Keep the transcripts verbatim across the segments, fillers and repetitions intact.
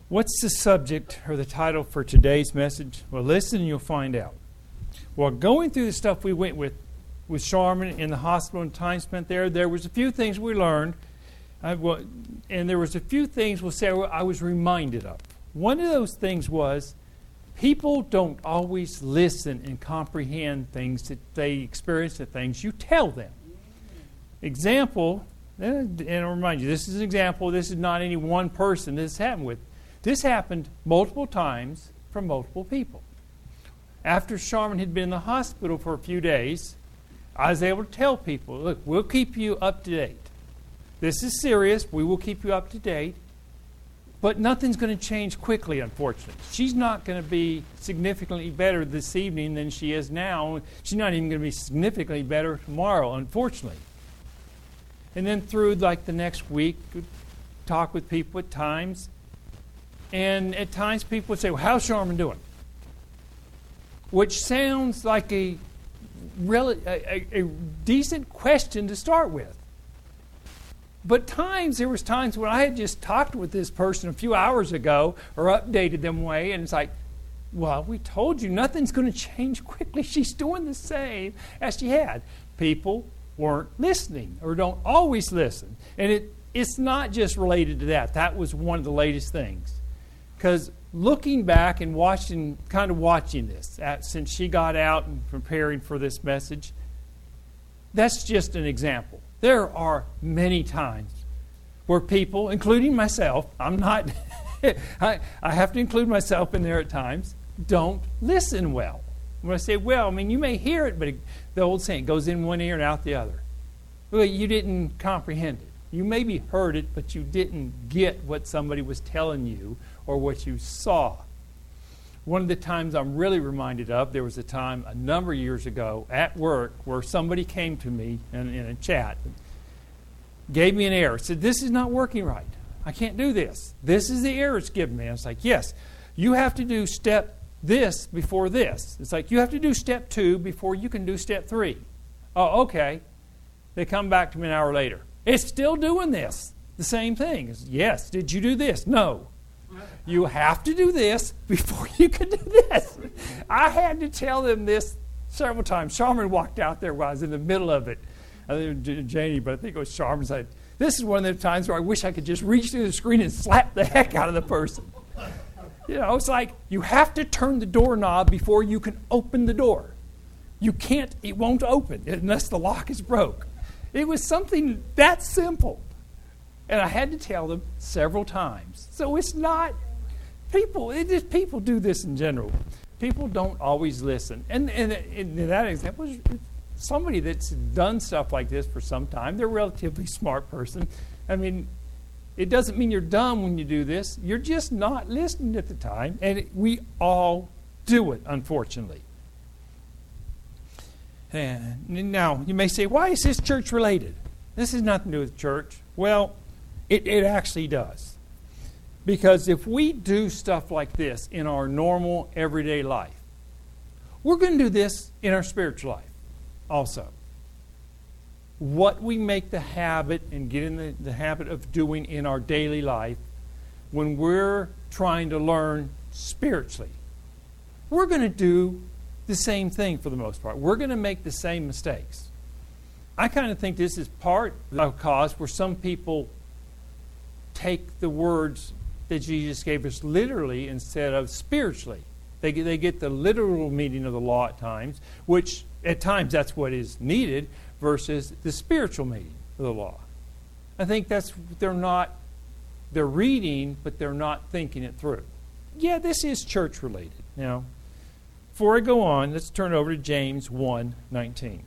What's the subject or the title for today's message? Well, listen and you'll find out. Well, going through the stuff we went with with Charmin in the hospital and time spent there, there was a few things we learned, I, well, and there was a few things we'll say I was reminded of. One of those things was people don't always listen and comprehend things that they experience, the things you tell them. Example, and I'll remind you, this is an example. This is not any one person this happened with. This happened multiple times from multiple people. After Charmin had been in the hospital for a few days, I was able to tell people, look, we'll keep you up to date. This is serious. We will keep you up to date. But nothing's going to change quickly, unfortunately. She's not going to be significantly better this evening than she is now. She's not even going to be significantly better tomorrow, unfortunately. And then through like the next week, talk with people at times. And at times people would say, well, how's Charmin doing? Which sounds like a, rel- a, a, a decent question to start with. But times, there was times when I had just talked with this person a few hours ago or updated them way, and it's like, well, we told you nothing's going to change quickly. She's doing the same as she had. People weren't listening or don't always listen. And it it's not just related to that. That was one of the latest things. Because looking back and watching, kind of watching this, at, since she got out and preparing for this message, that's just an example. There are many times where people, including myself, I'm not, I, I have to include myself in there at times, don't listen well. When I say well, I mean, you may hear it, but it, the old saying goes in one ear and out the other. Well, you didn't comprehend it. You maybe heard it, but you didn't get what somebody was telling you or what you saw. One of the times I'm really reminded of, there was a time a number of years ago at work where somebody came to me in, in a chat, gave me an error, said, this is not working right. I can't do this. This is the error it's given me. I was like, yes, you have to do step this before this. It's like, you have to do step two before you can do step three. Oh, okay. They come back to me an hour later. It's still doing this. The same thing. It's, yes. Did you do this? No. You have to do this before you can do this. I had to tell them this several times. Charmin walked out there while I was in the middle of it. I think it was Janie, but I think it was Charmin. Said, this is one of the times where I wish I could just reach through the screen and slap the heck out of the person. You know, it's like you have to turn the doorknob before you can open the door. You can't, it won't open unless the lock is broke. It was something that simple. And I had to tell them several times. So it's not, people, it just, people do this in general. People don't always listen. And, and in that example, somebody that's done stuff like this for some time, they're a relatively smart person. I mean, it doesn't mean you're dumb when you do this. You're just not listening at the time. And it, we all do it, unfortunately. And now, you may say, why is this church related? This has nothing to do with church. Well, it, it actually does. Because if we do stuff like this in our normal, everyday life, we're going to do this in our spiritual life also. What we make the habit and get in the, the habit of doing in our daily life when we're trying to learn spiritually, we're going to do the same thing for the most part. We're going to make the same mistakes. I kind of think this is part of cause where some people take the words that Jesus gave us literally instead of spiritually. They get, they get the literal meaning of the law at times, which at times that's what is needed, versus the spiritual meaning of the law. I think that's, they're not, they're reading, but they're not thinking it through. Yeah, this is church related. Now, before I go on, let's turn over to James one nineteen.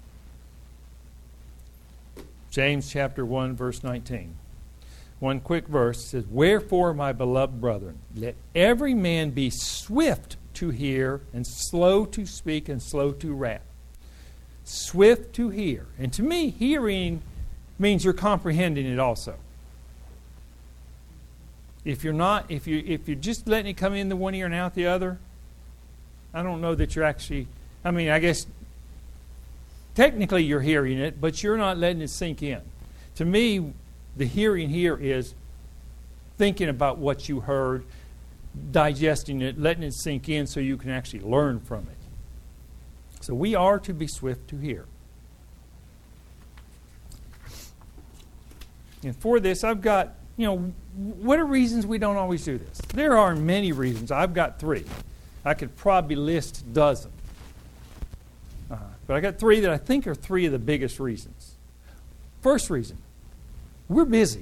James chapter one, verse nineteen. One quick verse says, wherefore, my beloved brethren, let every man be swift to hear and slow to speak and slow to wrath. Swift to hear. And to me, hearing means you're comprehending it also. If you're not, if you if you're just letting it come in the one ear and out the other, I don't know that you're actually, I mean, I guess technically you're hearing it, but you're not letting it sink in. To me, the hearing here is thinking about what you heard, digesting it, letting it sink in so you can actually learn from it. So we are to be swift to hear. And for this, I've got, you know, what are reasons we don't always do this? There are many reasons. I've got three. I could probably list a dozen. Uh, but I got three that I think are three of the biggest reasons. First reason, we're busy.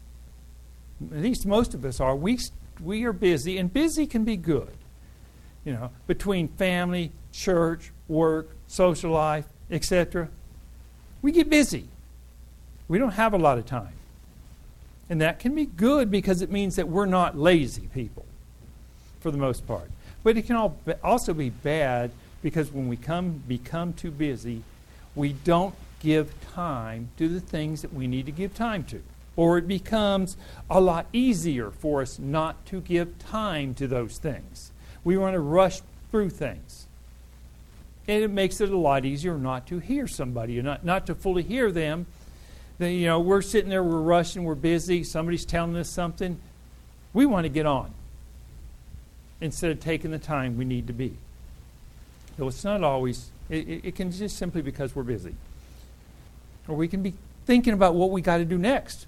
At least most of us are. We, we are busy, and busy can be good. You know, between family, church, work, social life, et cetera. We get busy. We don't have a lot of time. And that can be good because it means that we're not lazy people, for the most part. But it can all be, also be bad because when we come become too busy, we don't give time to the things that we need to give time to. Or it becomes a lot easier for us not to give time to those things. We want to rush through things. And it makes it a lot easier not to hear somebody, not, not to fully hear them. They, you know, we're sitting there, we're rushing, we're busy, somebody's telling us something. We want to get on instead of taking the time we need to be. Though it's not always, it, it, it can just simply because we're busy. Or we can be thinking about what we got to do next.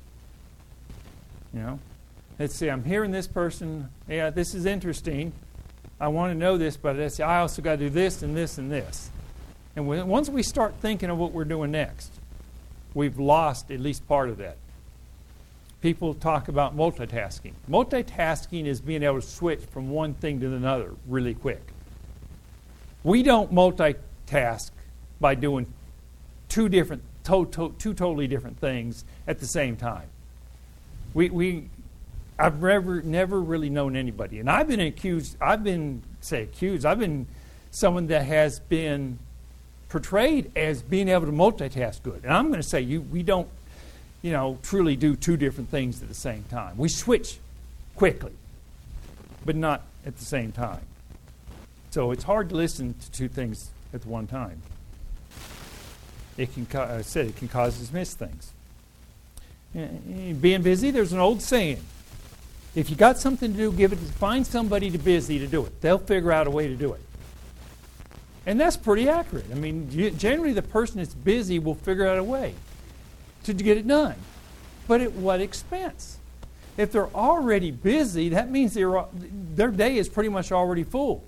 You know, let's see, I'm hearing this person, yeah, this is interesting. I want to know this, but let's see, I also got to do this and this and this. And when, once we start thinking of what we're doing next, we've lost at least part of that. People talk about multitasking. Multitasking is being able to switch from one thing to another really quick. We don't multitask by doing two different, to- to- two totally different things at the same time. We, we, I've never, never really known anybody, and I've been accused. I've been say accused. I've been someone that has been portrayed as being able to multitask good. And I'm going to say you we don't, you know, truly do two different things at the same time. We switch quickly, but not at the same time. So it's hard to listen to two things at one time. It can, I said, it can cause us to miss things. Being busy, there's an old saying. If you got something to do, give it. Find somebody to busy to do it. They'll figure out a way to do it. And that's pretty accurate. I mean, generally the person that's busy will figure out a way to get it done. But at what expense? If they're already busy, that means they're, their day is pretty much already full.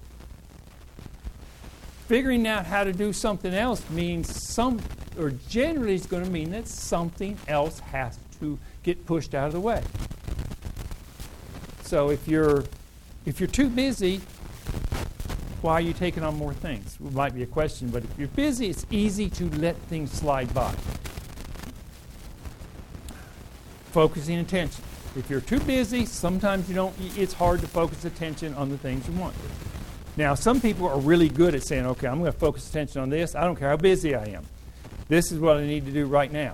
Figuring out how to do something else means some, or generally is going to mean that something else has to get pushed out of the way. So if you're, if you're too busy, why are you taking on more things? It might be a question, but if you're busy, it's easy to let things slide by. Focusing attention. If you're too busy, sometimes you don't. It's hard to focus attention on the things you want. Now, some people are really good at saying, okay, I'm going to focus attention on this. I don't care how busy I am. This is what I need to do right now.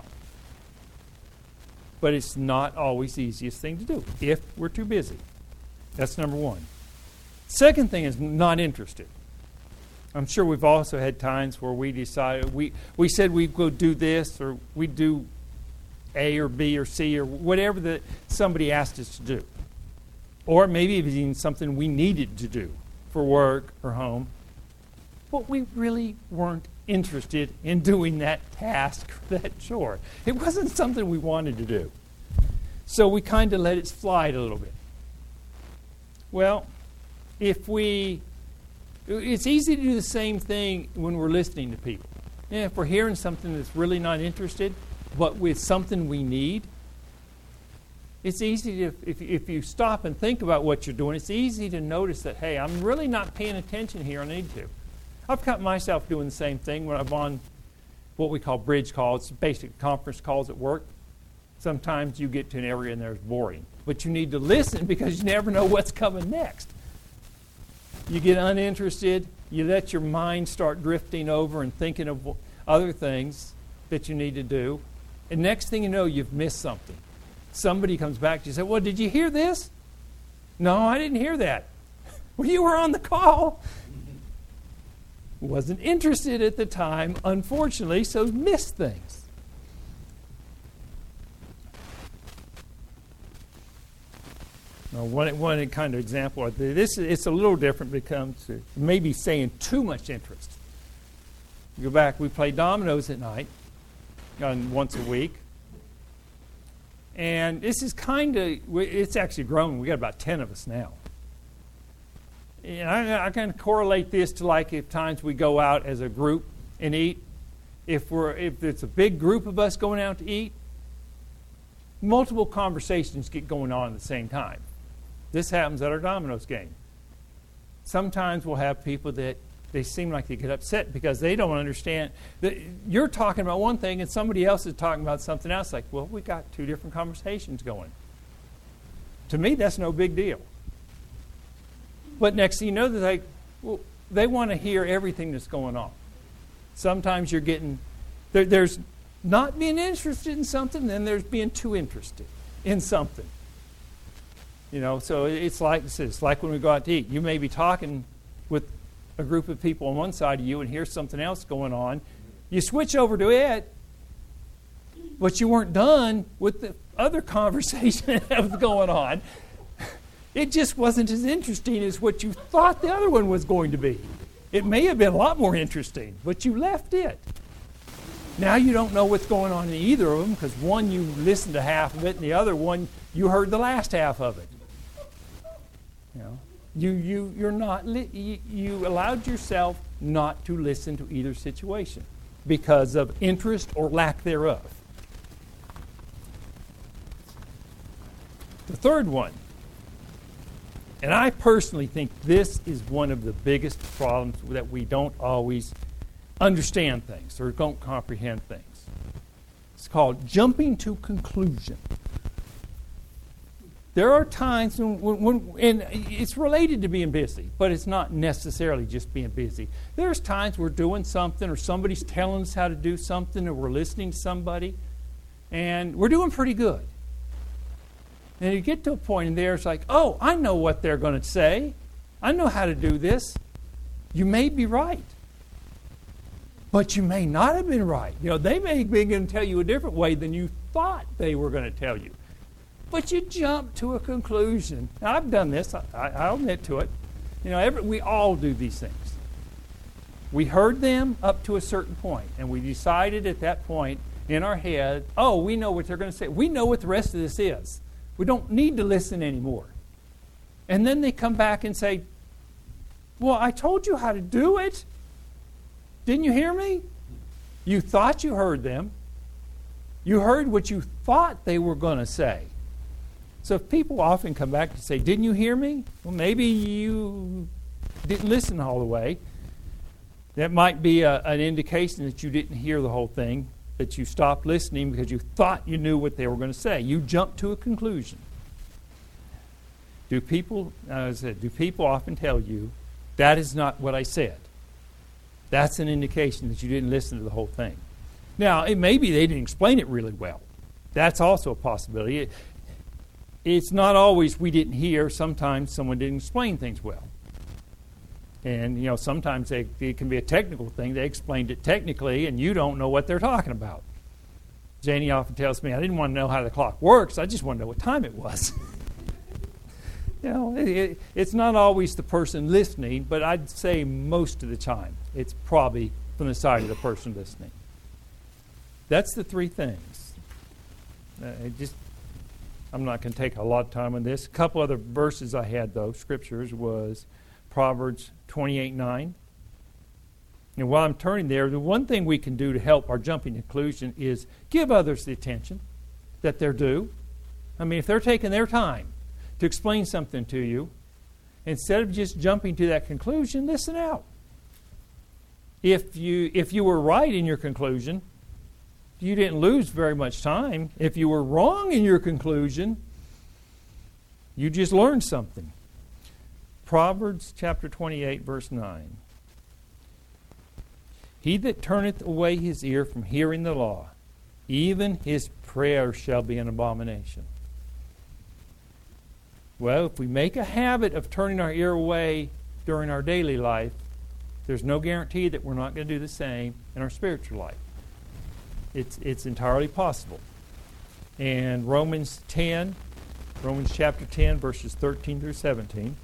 But it's not always the easiest thing to do if we're too busy. That's number one. Second thing is not interested. I'm sure we've also had times where we decided, we, we said we'd go do this, or we'd do A or B or C or whatever that somebody asked us to do. Or maybe it was even something we needed to do for work or home. But we really weren't interested in doing that task or that chore. It wasn't something we wanted to do. So we kind of let it slide a little bit. Well, if we, it's easy to do the same thing when we're listening to people. Yeah, if we're hearing something that's really not interested, but with something we need, it's easy to, if, if you stop and think about what you're doing, it's easy to notice that, hey, I'm really not paying attention here. I need to. I've caught myself doing the same thing when I'm on what we call bridge calls, basic conference calls at work. Sometimes you get to an area and there's boring. But you need to listen because you never know what's coming next. You get uninterested. You let your mind start drifting over and thinking of other things that you need to do. And next thing you know, you've missed something. Somebody comes back to you and says, well, did you hear this? No, I didn't hear that. Well, you were on the call. Wasn't interested at the time, unfortunately, so missed things. Now, one, one kind of example, this it's a little different because maybe saying too much interest. You go back, we play dominoes at night, on once a week. And this is kind of, it's actually grown. We got about ten of us now. And I, I kind of correlate this to like if times we go out as a group and eat. If we're if it's a big group of us going out to eat, multiple conversations get going on at the same time. This happens at our dominoes game. Sometimes we'll have people that they seem like they get upset because they don't understand that you're talking about one thing and somebody else is talking about something else. Like, well, we got two different conversations going. To me, that's no big deal. But next thing you know, they're like, well, they want to hear everything that's going on. Sometimes you're getting, there, there's not being interested in something, then there's being too interested in something. You know, so it's like it's like when we go out to eat. You may be talking with a group of people on one side of you and hear something else going on. You switch over to it, but you weren't done with the other conversation that was going on. It just wasn't as interesting as what you thought the other one was going to be. It may have been a lot more interesting, but you left it. Now you don't know what's going on in either of them because one you listened to half of it and the other one you heard the last half of it. You know, you you you're not li- you, you allowed yourself not to listen to either situation because of interest or lack thereof. The third one, and I personally think this is one of the biggest problems that we don't always understand things or don't comprehend things. It's called jumping to conclusion. There are times when, when, when, and it's related to being busy, but it's not necessarily just being busy. There's times we're doing something or somebody's telling us how to do something or we're listening to somebody and we're doing pretty good. And you get to a point in there, it's like, oh, I know what they're going to say. I know how to do this. You may be right. But you may not have been right. You know, they may be going to tell you a different way than you thought they were going to tell you. But you jump to a conclusion. Now, I've done this. I, I, I'll admit to it. You know, every, we all do these things. We heard them up to a certain point, and we decided at that point in our head, oh, we know what they're going to say. We know what the rest of this is. We don't need to listen anymore. And then they come back and say, well, I told you how to do it. Didn't you hear me? You thought you heard them. You heard what you thought they were going to say. So if people often come back and say, didn't you hear me? Well, maybe you didn't listen all the way. That might be a, an indication that you didn't hear the whole thing, that you stopped listening because you thought you knew what they were going to say. You jumped to a conclusion. Do people, as I said, do people often tell you, that is not what I said? That's an indication that you didn't listen to the whole thing. Now, it may be they didn't explain it really well. That's also a possibility. It, it's not always we didn't hear. Sometimes someone didn't explain things well. And, you know, sometimes they, it can be a technical thing. They explained it technically, and you don't know what they're talking about. Janie often tells me, I didn't want to know how the clock works. I just want to know what time it was. You know, it, it, it's not always the person listening, but I'd say most of the time it's probably from the side of the person listening. That's the three things. Uh, it just, I'm not going to take a lot of time on this. A couple other verses I had, though, scriptures, was Proverbs twenty-eight nine. And while I'm turning there, the one thing we can do to help our jumping conclusion is give others the attention that they're due. I mean, if they're taking their time to explain something to you, instead of just jumping to that conclusion, listen out. If you if you were right in your conclusion, you didn't lose very much time. If you were wrong in your conclusion, you just learned something. Proverbs chapter twenty-eight, verse nine. He that turneth away his ear from hearing the law, even his prayer shall be an abomination. Well, if we make a habit of turning our ear away during our daily life, there's no guarantee that we're not going to do the same in our spiritual life. It's it's entirely possible. And Romans ten, Romans chapter ten, verses thirteen through seventeen.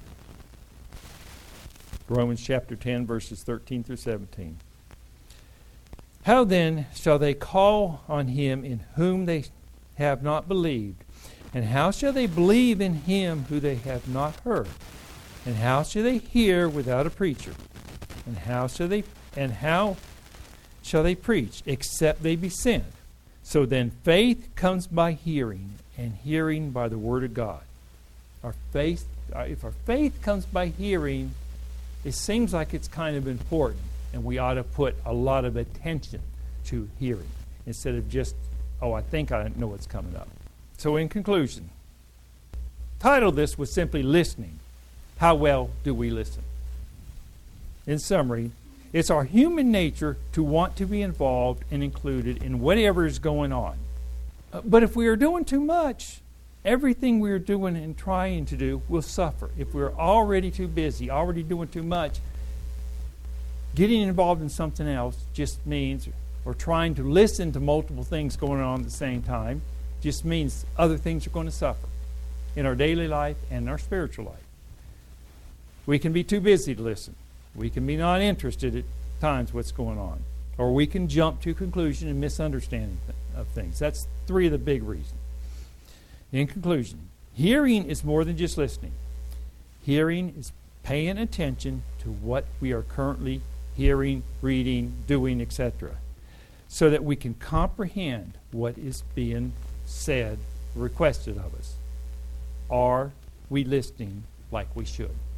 Romans chapter ten, verses thirteen through seventeen. How then shall they call on him in whom they have not believed? And how shall they believe in him who they have not heard? And how shall they hear without a preacher? And how shall they and how shall they preach except they be sent? So then faith comes by hearing, and hearing by the word of God. Our faith, if our faith comes by hearing, it seems like it's kind of important, and we ought to put a lot of attention to hearing instead of just, oh, I think I know what's coming up. So in conclusion, title of this was simply listening. How well do we listen? In summary, it's our human nature to want to be involved and included in whatever is going on. Uh, but if we are doing too much, everything we are doing and trying to do will suffer. If we're already too busy, already doing too much, getting involved in something else just means, or trying to listen to multiple things going on at the same time, just means other things are going to suffer in our daily life and in our spiritual life. We can be too busy to listen. We can be not interested at times what's going on. Or we can jump to conclusion and misunderstanding th- of things. That's three of the big reasons. In conclusion, hearing is more than just listening. Hearing is paying attention to what we are currently hearing, reading, doing, et cetera, so that we can comprehend what is being said, requested of us. Are we listening like we should?